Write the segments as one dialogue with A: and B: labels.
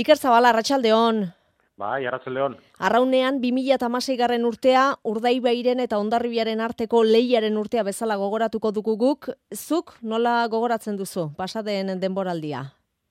A: Iker Zabala, arratsaldeon.
B: Bai, arratsaldeon.
A: Arraunean 2016 urtea Urdaibairen eta Hondarribiaren arteko lehiaren urtea bezala gogoratuko dugu guk. Zuk nola gogoratzen duzu pasadeen denboraldia?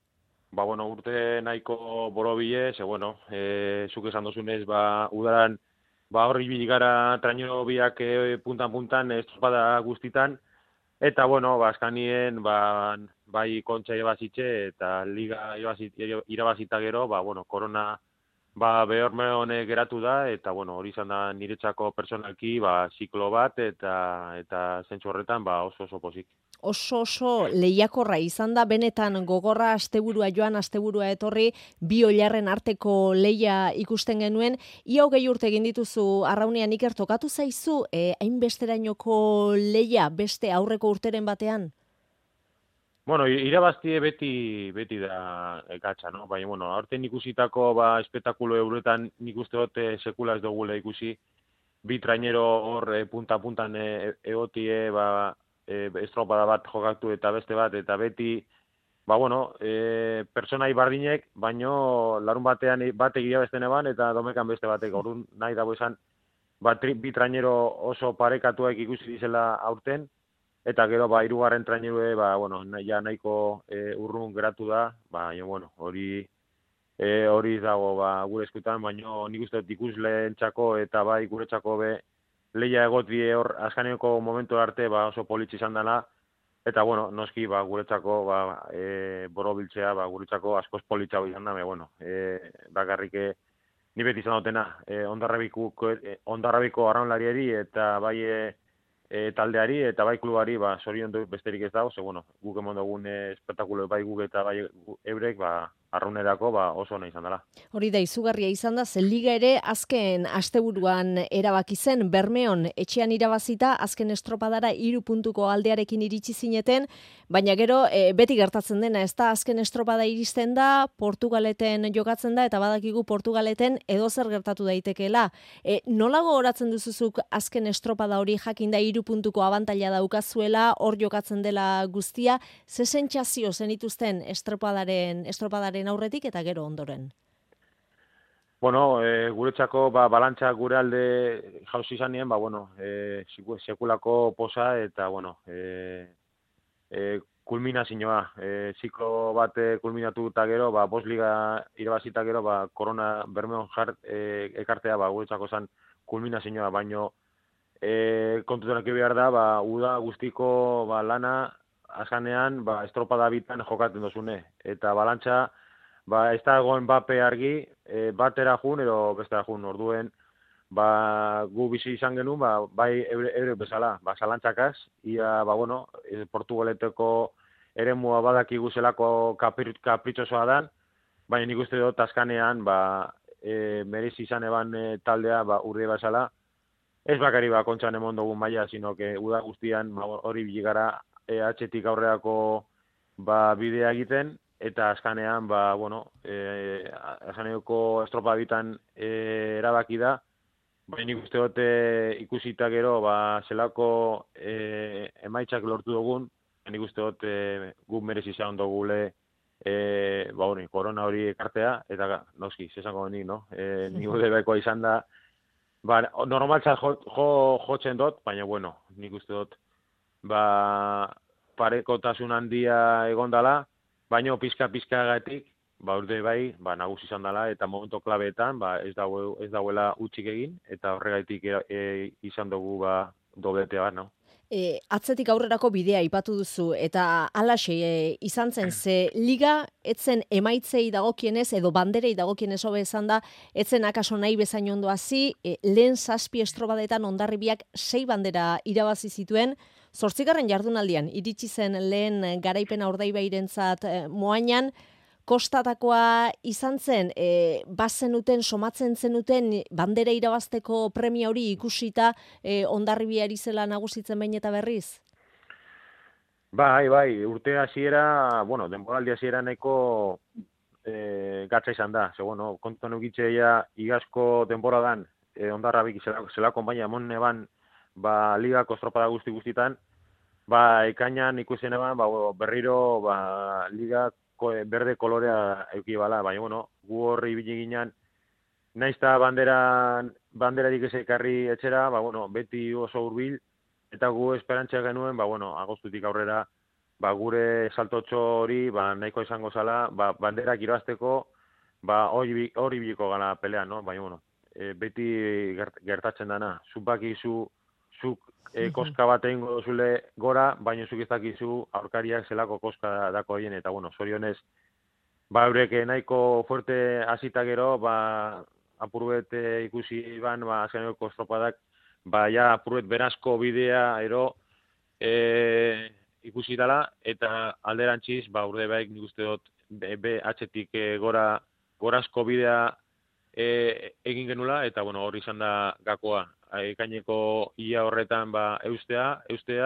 B: Urte nahiko borobile, zuk esan dozunez, udaran, horri biligara traino biak puntan-puntan, estropada guztitan, eta, azkanien, bai kontxa irabazitxe, eta liga irabazita gero, korona, behorme honek geratu da, eta, hori izan da niretzako personalki, ziklo bat, eta zentzu horretan, oso pozik.
A: Oso lehiakorra izan da, benetan gogorra asteburua joan, asteburua etorri, bi oilarren arteko lehia ikusten genuen. Ia 20 urte egin dituzu Arraunean, Iker, tokatu zaizu, hainbesterainoko lehia beste aurreko urteren batean?
B: Irabaztie beti da gatsa, no? Baina, aurten ikusitako espetakulo euretan nik uste dut sekula ez dugula ikusi. Bi trainero hor punta-puntan egotie, estropada bat jokatu eta beste bat, eta beti, personai bardinek, baino larun batean batek irabazten eban, eta domekan beste batek. Orduan nahi dago esan, bi trainero oso parekatuak ikusi dizela aurten, eta gero, hirugarren trainerue, ja nahiko urrun geratu da, hori dago gure eskutan, baina nik uste dut ikusleentzako eta guretzako lehia egoti hor azkaneko momentu arte oso politxe izan dela, eta noski guretzako borobiltzea, guretzako askoz politxago izan da, bakarrik ni beti izan dutena, Hondarribiko arraunlariari eta taldeari eta klubari zorion du besterik ez dago, guk emon dugun espektakulo guk eta eurek arraunerako oso ona izan dela.
A: Hori da, izugarria izan da, ze liga ere azken asteburuan erabaki zen, Bermeon etxean irabazita, azken estropadara 3 puntuko aldearekin iritsi zineten, baina gero beti gertatzen dena, ez da, azken estropada iristen da, Portugaleten jokatzen da, eta badakigu Portugaleten edozer gertatu daitekeela. Nola gogoratzen duzuzuk azken estropada hori jakin da 3 puntuko abantaila daukazuela, hor jokatzen dela guztia, ze sentsazio zenituzten estropadaren aurretik eta gero ondoren?
B: Guretzako balantza gure alde jauzi izanien, sekulako posa eta, kulminazioa. Ziklo bat kulminatu eta gero, 5 liga irabazita gero, korona Bermeon ekartea guretzako zen kulminazioa, baino kontutan eki behar da, uda guztiko lana azkanean estropada bitan jokatzen dozune. Eta balantza, ez da egon bape argi, batera jun edo bestera jun, orduen, gu bizi izan genuen, bai eure bezala, zalantzakaz, ia, Portugaleteko eremua badakigu zelako kapritxosoa dan, baina nik uste dut azkanean, merezi izan eban taldea, urri bezala, ez bakari kontxan emon dugun maila, sino que uda guztian hori biligara atxetik aurreako bidea egiten, eta azkanean, azkaneoko estropa bitan erabaki da, baina nik uste dut ikusita gero, zelako emaitzak lortu dugun, nik uste dut guk merezi izan dugule korona hori ekartea, eta noski, zesango nik, no? Nik uste bekoa izan da, normaltzat jotzen dut, baina, nik uste dut, parekotasun handia egondala, baina pizka gatik, urde nagusi izan dela, eta momento klabeetan, ez dauela utxik egin, eta horregaitik izan dugu dobletea bat, no?
A: Atzetik aurrerako bidea aipatu duzu, eta alaxe izan zen, ze liga etzen emaitzei dagokienez, edo banderei dagokienez hobe esan da, etzen akaso nahi bezain ondo hasi, lehen 7 estrobadetan Hondarribiak 6 bandera irabazi zituen, 8. jardunaldian iritsi zen lehen garaipena Urdaibairentzat Moainan, kostatakoa izan zen, bazenuten, somatzen zenuten bandera irabazteko premia hori ikusita Hondarribia ari zela nagusitzen behin eta berriz?
B: Bai, urte hasiera, denboraldi hasiera nahiko gatza izan da. Kontuan egitzeia igazko denboradan Hondarribik zelako baina emon eban ligako estropada guztitan, ekainan ikusen eban berriro liga berde kolorea eukibala, baina, bueno, gu horri ibili ginen, naizta banderarik ez ekarri etxera, ba, bueno, beti oso hurbil, eta gu esperantzia genuen, ba, bueno, agostutik aurrera, ba, gure saltotxo hori, ba, nahiko izango zala, ba, banderak irabazteko, ba, hori biliko gala pelea, no? Baina, bueno, beti gertatzen dana, zuk koska bat egingo duzule gora, baina zuk ez dakizu aurkariak zelako koska dako horien, eta, bueno, zorionez, ba, eurek nahiko fuerte hasita gero, ba, apurbet ikusi ban, ba, azkeneko estropadak, ba, ja, apurbet berazko bidea, ero, ikusi dela, eta alderantziz, ba, Urdaibaik nik uste dut, atzetik gorazko bidea egin genula, eta, bueno, hori izan da gakoa. Ekaineko ia horretan, ba, eustea,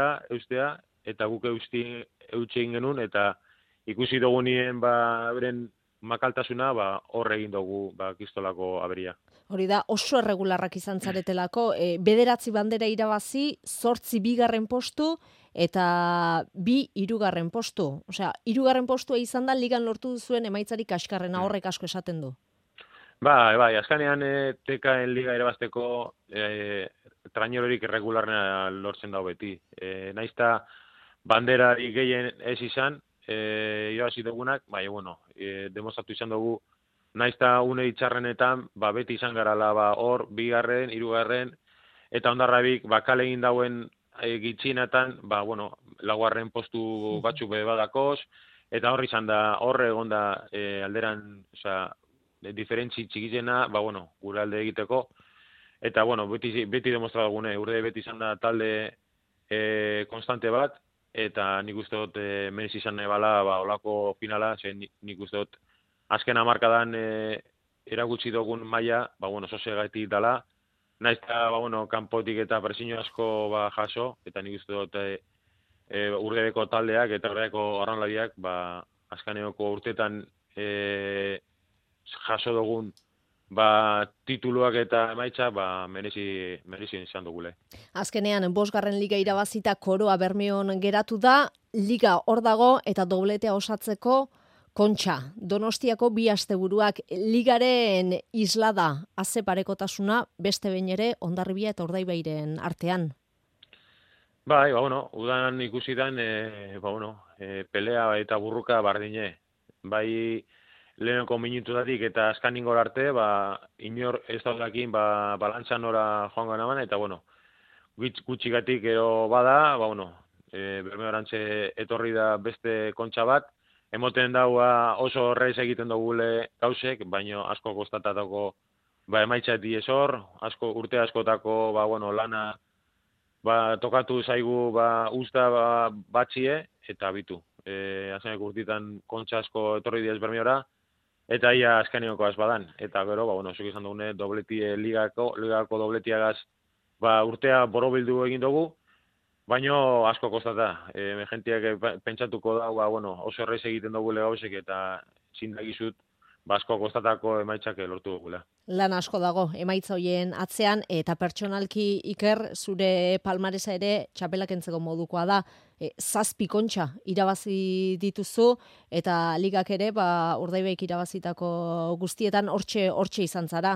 B: eta guk eutxe egin genuen, eta ikusi dugunien, ba, euren makaltasuna, ba, horre egin dugu, ba, kistolako aberia.
A: Hori da, oso erregularrak izan zaretelako, 9 bandera irabazi, 8 bigarren postu, eta 2 hirugarren postu. Osea, 3. postua izan da ligan lortu duzuen emaitzarik kaskarrena, horrek asko esaten du.
B: Bai, azkanean tekaen liga irabazteko trainororik irregularna lortzen dago beti. Naizta banderarik gehien ez izan, irabazi dugunak, bai, bueno, demostratu izan dugu, naizta une itxarrenetan, ba, beti izan garala, ba, hor, 2., 3., eta ondarrabik, ba, kale egin dauen gitxinetan, ba, bueno, 4. postu batzuk badakoz, eta hor izan da, hor egon da alderan, osea, diferentzi txikizena, ba, bueno, gure alde egiteko, eta, bueno, beti demostratu gune, beti izan da talde konstante bat, eta nik uste dut merezi izan nahi bala, ba, olako finala, nik uste dut azken hamarkadan erakutsi dugun maila, ba, bueno, sosegaitik dala, naizta, ba, bueno, kanpotik eta presiño asko ba, jaso, eta nik uste dut Urdaibeko taldeak eta Urdaibeko arraunlariak, ba, azkaneoko urtetan jaso dugun ba, tituluak eta emaitza, ba, merezi izan dugule.
A: Azkenean, 5. liga irabazita koroa Bermeon geratu da, liga hor dago eta dobletea osatzeko kontxa. Donostiako 2 asteburuak ligaren islada aze parekotasuna beste behin ere Hondarribia eta Urdaibairen artean.
B: Bai, ba, bueno, udan ikusidan, ba, bueno, pelea eta burruka bardine. Bai, leheneko minututatik eta azkaningor arte, ba, inor ez daudakin, ba, balantzan ora joan ganaban, eta, bueno, gutxigatik ero bada, ba, bueno, Bermeorantxe etorri da beste kontxa bat, emoten daua oso horrez egiten dugule gauzek, baino asko kostatatako, ba, emaitxati esor, urte askotako, ba, bueno, lana, ba, tokatu zaigu, ba, usta, ba, batxie, eta bitu. Azenek urtitan kontxa asko etorri diez Bermeora, eta ia azkaneoko azbadan. Eta gero, ba, bueno, zuk izan dugune, ligako dobletiagaz, ba, urtea borobildu egin dugu, baino asko kostata. Jentiak pentsatuko da, ba, bueno, oso errez egiten dugu gauzek eta zindagizut, ba, asko kostatako emaitzak lortu dugula.
A: Lan asko dago emaitza hoien atzean, eta pertsonalki Iker, zure palmaresa ere txapelak entzeko modukoa da. 7 kontxa irabazi dituzu, eta ligak ere, ba, Urdaibaik irabazitako guztietan hortxe izan zara.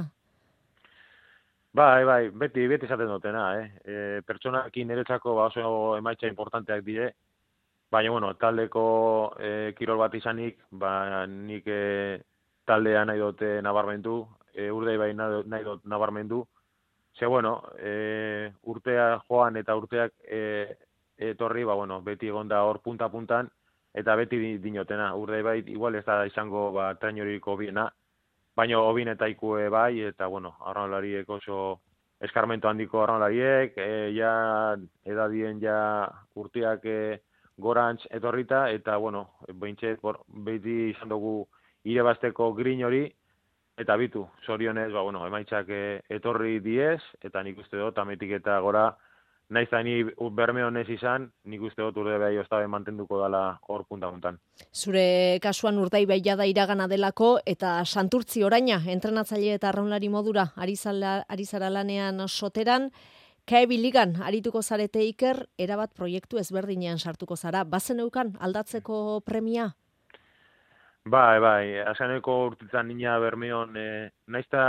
B: Bai, beti esaten dutena, pertsonalki niretzako ba, oso emaitza importanteak dire, baina, bueno, taldeko kirol bat izanik, ba, nik taldea nahi dute nabarmendu, Urdaibai nahi dut nabarmendu, ze, bueno, urtea joan eta urteak etorri, ba, bueno, beti egonda hor punta-puntan, eta beti dinotena. Urdaibai igual ez da izango ba, trainuriko biena, baina hobin eta ikue bai, eta, bueno, arraunlariek oso eskarmento handiko arraunlariek, ja edadien ja urteak gorantz etorrita, eta, bueno, beti izan dugu irabazteko grin hori, eta bitu, zorionez, ba, bueno, emaitzak etorri diez, eta nik uste dut, ametik eta gora, naiz da ni Bermeon ez izan, nik uste dut Urdaibai ostabe mantenduko dela hor punta-puntan.
A: Zure kasuan Urdaibai jada iragana delako, eta Santurtzi oraina, entrenatzaile eta arraunlari modura, ari zara lanean soteran, KEB ligan arituko zarete Iker, erabat proiektu ezberdinean sartuko zara. Bazen eukan aldatzeko premia?
B: Bai, asaneko urtetan nina Bermeon, naizta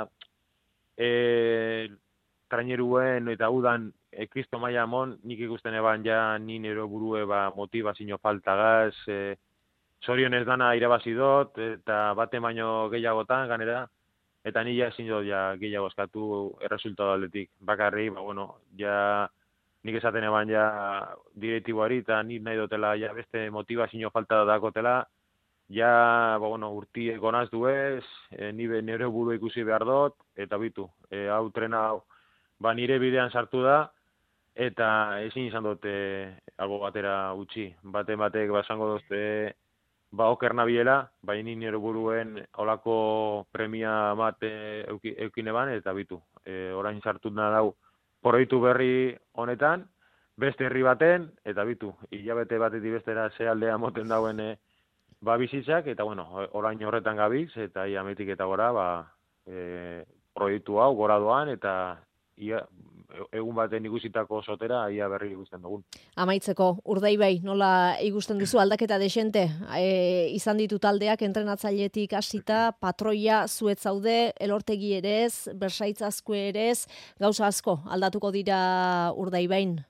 B: traineruen eta udan kristo maila mon, nik ikusten eban ja ni nero burue motivazio faltagaz, zorionez dana irabazi dut, eta bate baino gehiagotan, ganera, eta ni ja ezin dut ja gehiago eskatu erresultado aldetik. Bakarri, ja nik esaten eban ja direktiboari, eta nik nahi dutela ja beste motivazio falta dakotela, ja, urti egonaz duez, nire buru ikusi behar dut, eta bitu, hau trena hau, nire bidean sartu da, eta ezin izan dute algo batera utzi. Batek basango dut, oker nabiela, baina nire buruen olako premia bat eukine ban, eta bitu. Orain sartu da dau proiektu berri honetan, beste herri baten, eta bitu. Hilabete batetik bestera ze aldea moten dauen bizitzak, eta orain horretan gabiz, eta ia metik eta gora, proiektu hau gora doan, eta ia egun baten ikusitako sotera, ia berri ikusten dugun.
A: Amaitzeko, Urdaibai, nola ikusten duzu aldaketa desente? Izan ditu taldeak entrenatzailetik hasita, patroia zuet zaude, Elortegi ere ez, Bersaitz Azkue ere ez, gauza asko aldatuko dira Urdaibain?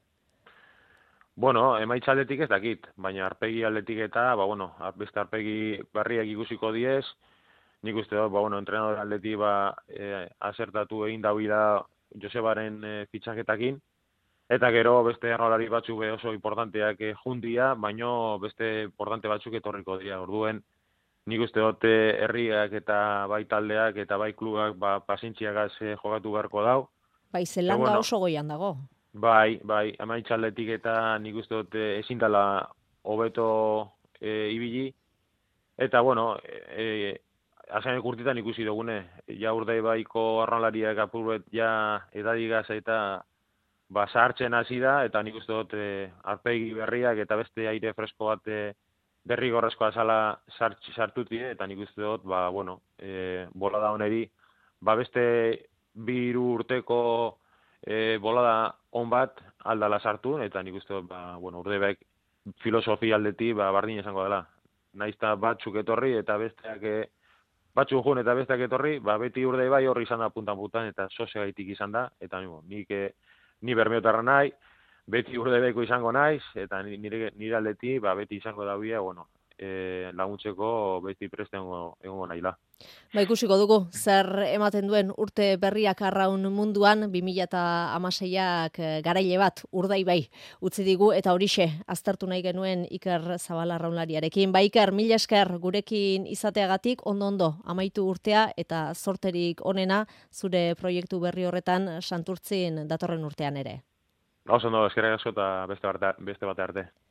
B: Emaitza aldetik ez dakit, baina arpegi aldetik eta, beste arpegi berriak ikusiko diez, nik uste dut, entrenador aldetik asertatu egin dauila Josebaren fitxaketakin, eta gero beste arrolari batzuk oso importanteak jundia, baino beste importante batzuk etorriko dira. Orduen, nik uste dut herriak eta bai taldeak eta bai klubak pasintziagaz jokatu beharko dau.
A: Bai, zelanda oso goian dago.
B: Bai, emaitza aldetik eta nik uste dut ezin dela hobeto ibili, eta Azanek urtetan ikusi dugune, ja Urdaibaiko arraunlariak apurbet ja edadigaz eta zahartzen hasi da, eta nik uste dut arpegi berriak eta beste aire fresko bat derrigorrezkoa zala sartutie, eta nik uste dut, bolada honeri, beste 2 urteko bolada on bat aldala sartu, eta nik uste dut, Urdaibaik filosofia aldetik bardin esango dela. Naizta batzuk etorri eta besteak batzuk jun eta besteak etorri, beti Urdaibai horri izan da puntan, eta sosegaitik izan da, eta ni Bermeotarra nahi, beti Urdaibaiko izango naiz, eta nire aldetik beti izango da laguntzeko beti prestengo egongo naila.
A: Ikusiko dugu, zer ematen duen urte berriak arraun munduan, 2016ak garaile bat Urdaibai utzi digu, eta horixe aztertu nahi genuen Iker Zabala arraunlariarekin. Iker, mila esker gurekin izateagatik, ondo, amaitu urtea, eta zorterik onena zure proiektu berri horretan Santurtzin datorren urtean ere.
B: Oso ondo, eskerrik asko eta beste bat arte.